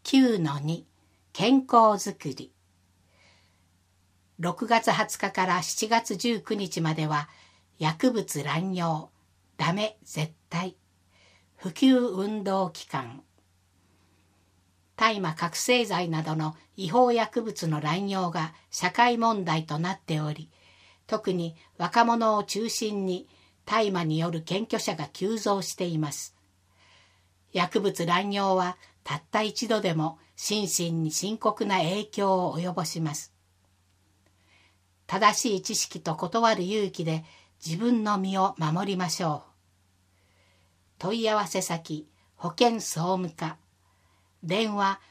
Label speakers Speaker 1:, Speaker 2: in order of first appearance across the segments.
Speaker 1: 9-2 健康づくり。6月20日から7月19日までは薬物乱用、ダメ絶対、普及運動期間。大麻覚醒剤などの違法薬物の乱用が社会問題となっており、特に若者を中心に大麻による検挙者が急増しています。薬物乱用はたった一度でも心身に深刻な影響を及ぼします。正しい知識と断る勇気で自分の身を守りましょう。問い合わせ先、保健総務課。電話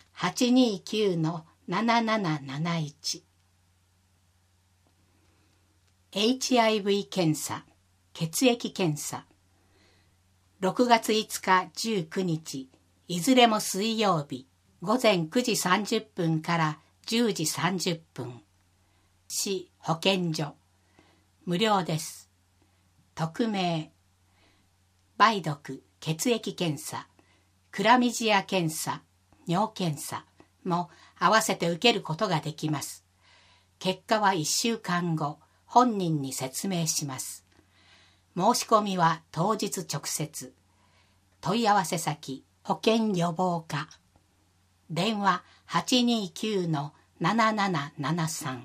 Speaker 1: 829-7771。HIV 検査、血液検査。6月5日、19日、いずれも水曜日、午前9時30分から10時30分。市保健所。無料です。匿名。梅毒、血液検査、クラミジア検査、尿検査も合わせて受けることができます。結果は1週間後、本人に説明します。申し込みは当日直接。問い合わせ先、保健予防課。電話 829-7773。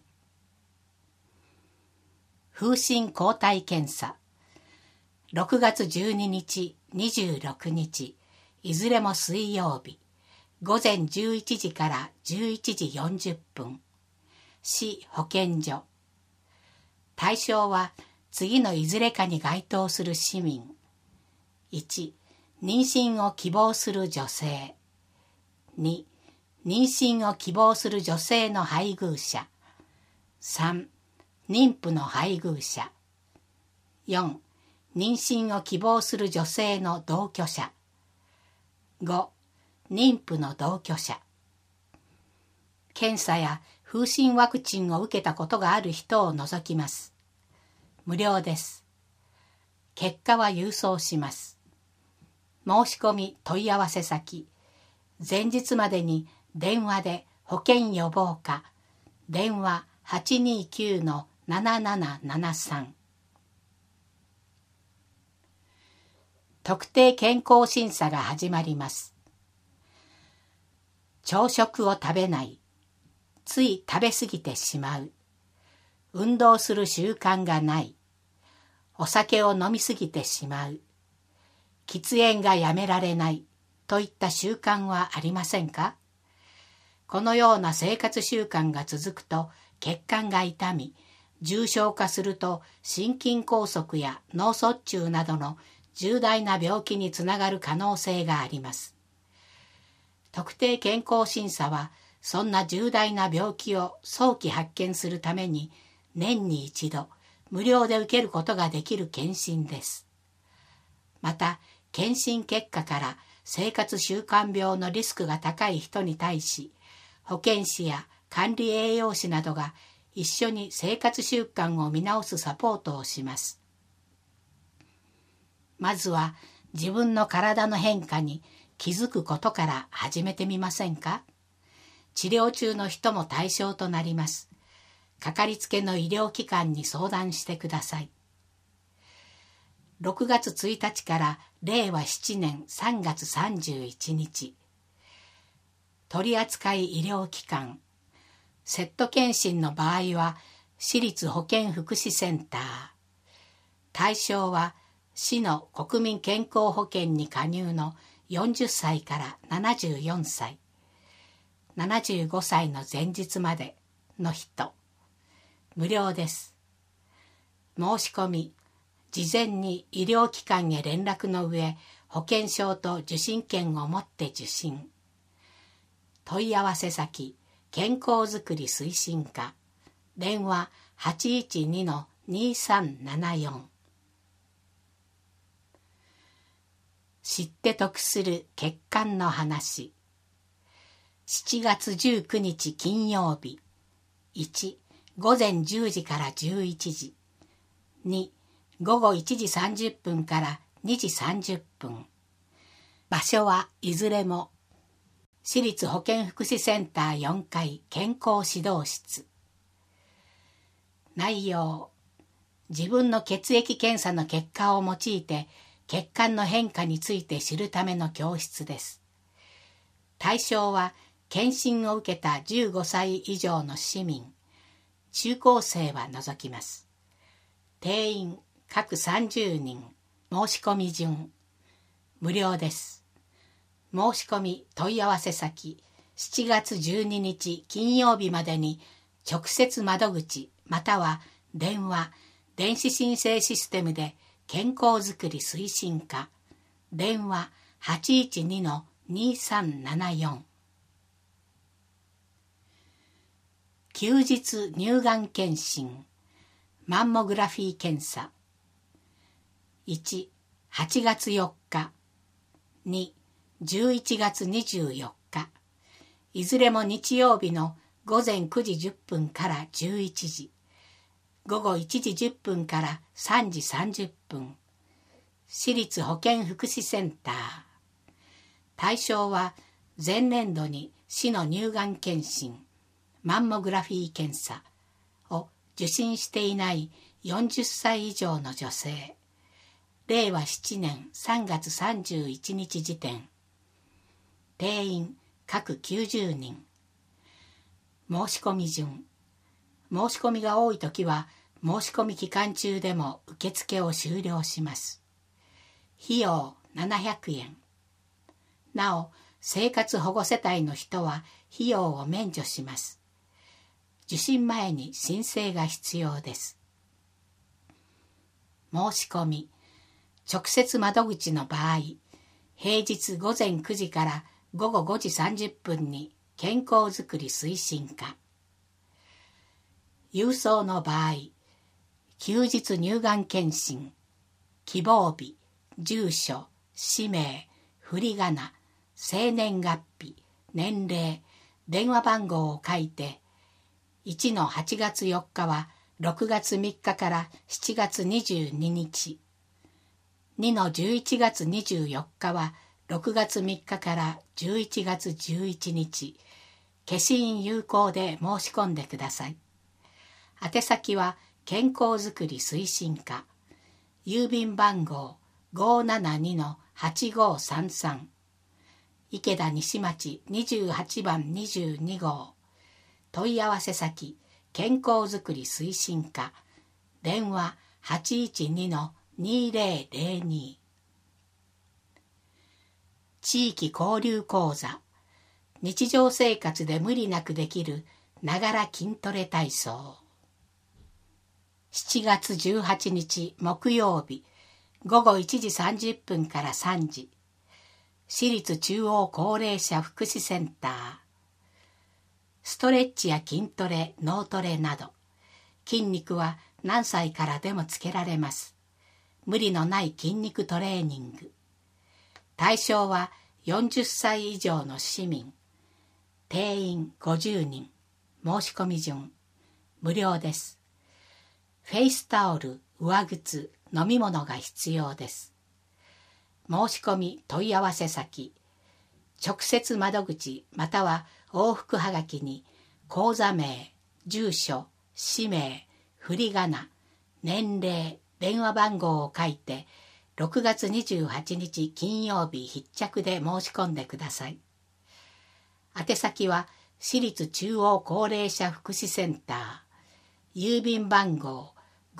Speaker 1: 風疹抗体検査。6月12日、26日、いずれも水曜日、午前11時から11時40分。市保健所。対象は次のいずれかに該当する市民。1、妊娠を希望する女性。2、妊娠を希望する女性の配偶者。3、妊婦の配偶者。4、妊娠を希望する女性の同居者。5、妊婦の同居者。検査や風疹ワクチンを受けたことがある人を除きます。無料です。結果は郵送します。申し込み問い合わせ先、前日までに電話で保健予防課、電話 829-7773。特定健康審査が始まります。朝食を食べない、つい食べ過ぎてしまう、運動する習慣がない、お酒を飲み過ぎてしまう、喫煙がやめられないといった習慣はありませんか？このような生活習慣が続くと血管が痛み、重症化すると心筋梗塞や脳卒中などの重大な病気につながる可能性があります。特定健康審査はそんな重大な病気を早期発見するために年に一度無料で受けることができる検診です。また検診結果から生活習慣病のリスクが高い人に対し、保健師や管理栄養士などが一緒に生活習慣を見直すサポートをします。まずは自分の体の変化に気づくことから始めてみませんか？治療中の人も対象となります。かかりつけの医療機関に相談してください。6月1日から令和7年3月31日。取扱医療機関。セット検診の場合は市立保健福祉センター。対象は市の国民健康保険に加入の40歳から74歳。75歳の前日までの人。無料です。申し込み、事前に医療機関へ連絡の上、保険証と受診券を持って受診。問い合わせ先、健康づくり推進課。電話 812-2374。知って得する血管の話。7月19日金曜日。1、午前10時から11時。2、午後1時30分から2時30分。場所はいずれも私立保健福祉センター4階健康指導室。内容、自分の血液検査の結果を用いて血管の変化について知るための教室です。対象は検診を受けた15歳以上の市民、中高生は除きます。定員各30人、申し込み順、無料です。申し込み問い合わせ先、7月12日金曜日までに直接窓口または電話、電子申請システムで健康づくり推進課、電話 812-2374。休日乳がん検診、マンモグラフィー検査。1、8月4日。2、11月24日。いずれも日曜日の午前9時10分から11時。午後1時10分から3時30分。私立保健福祉センター。対象は前年度に市の乳がん検診、マンモグラフィー検査を受診していない40歳以上の女性。令和7年3月31日時点。定員各90人。申し込み順。申し込みが多いときは申し込み期間中でも受付を終了します。費用700円。なお、生活保護世帯の人は費用を免除します。受診前に申請が必要です。申し込み。直接窓口の場合、平日午前9時から午後5時30分に健康づくり推進課。郵送の場合、休日乳がん検診、希望日、住所、氏名、振り仮名、生年月日、年齢、電話番号を書いて、1の8月4日は6月3日から7月22日、2の11月24日は6月3日から11月11日、消印有効で申し込んでください。宛先は健康づくり推進課、郵便番号 572-8533、池田西町28番22号、問い合わせ先、健康づくり推進課、電話 812-2002。地域交流講座、日常生活で無理なくできるながら筋トレ体操。7月18日木曜日、午後1時30分から3時、私立中央高齢者福祉センター。ストレッチや筋トレ、脳トレなど、筋肉は何歳からでもつけられます。無理のない筋肉トレーニング。対象は40歳以上の市民。定員50人。申し込み順。無料です。フェイスタオル、上靴、飲み物が必要です。申し込み問い合わせ先、直接窓口または往復はがきに口座名、住所、氏名、振り仮名、年齢、電話番号を書いて6月28日金曜日必着で申し込んでください。宛先は私立中央高齢者福祉センター、郵便番号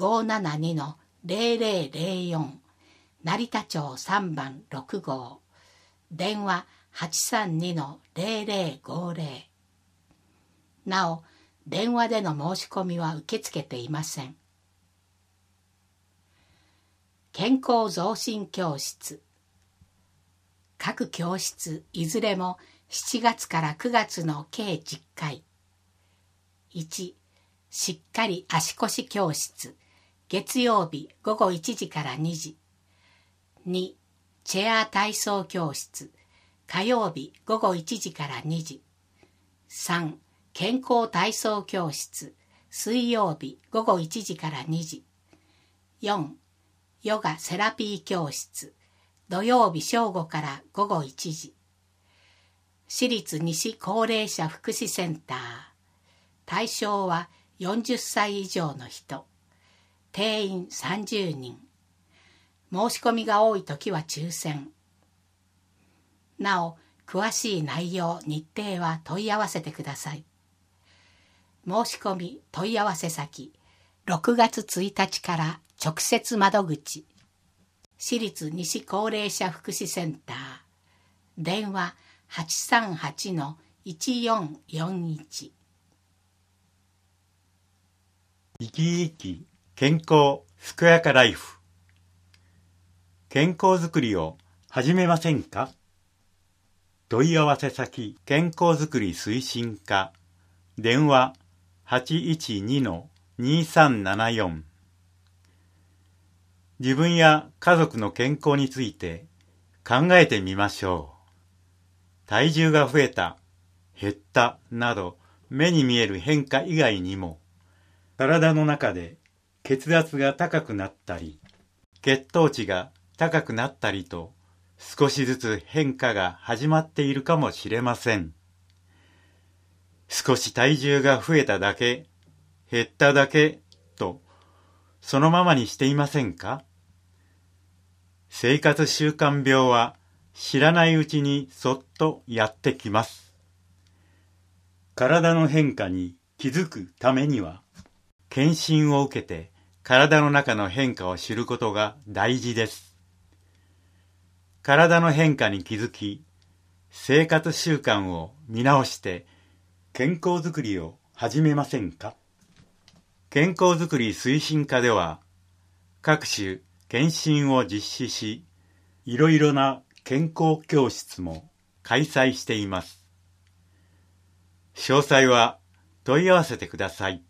Speaker 1: 572-0004、成田町3番6号、電話 832-0050。なお、電話での申し込みは受け付けていません。健康増進教室。各教室いずれも7月から9月の計10回。1、しっかり足腰教室。月曜日午後1時から2時。2、チェア体操教室。火曜日午後1時から2時。3、健康体操教室。水曜日午後1時から2時。4、ヨガセラピー教室。土曜日正午から午後1時。 私立西高齢者福祉センター。対象は40歳以上の人。定員30人。申し込みが多いときは抽選。なお、詳しい内容、日程は問い合わせてください。申し込み問い合わせ先、6月1日から直接窓口。私立西高齢者福祉センター。電話838-1441。
Speaker 2: 生き生き健康健やかライフ。健康づくりを始めませんか？問い合わせ先、健康づくり推進課。電話812-2374。自分や家族の健康について考えてみましょう。体重が増えた、減ったなど目に見える変化以外にも、体の中で血圧が高くなったり、血糖値が高くなったりと、少しずつ変化が始まっているかもしれません。少し体重が増えただけ、減っただけと、そのままにしていませんか？生活習慣病は知らないうちにそっとやってきます。体の変化に気づくためには、検診を受けて体の中の変化を知ることが大事です。体の変化に気づき、生活習慣を見直して健康づくりを始めませんか？健康づくり推進課では、各種検診を実施し、いろいろな健康教室も開催しています。詳細は問い合わせてください。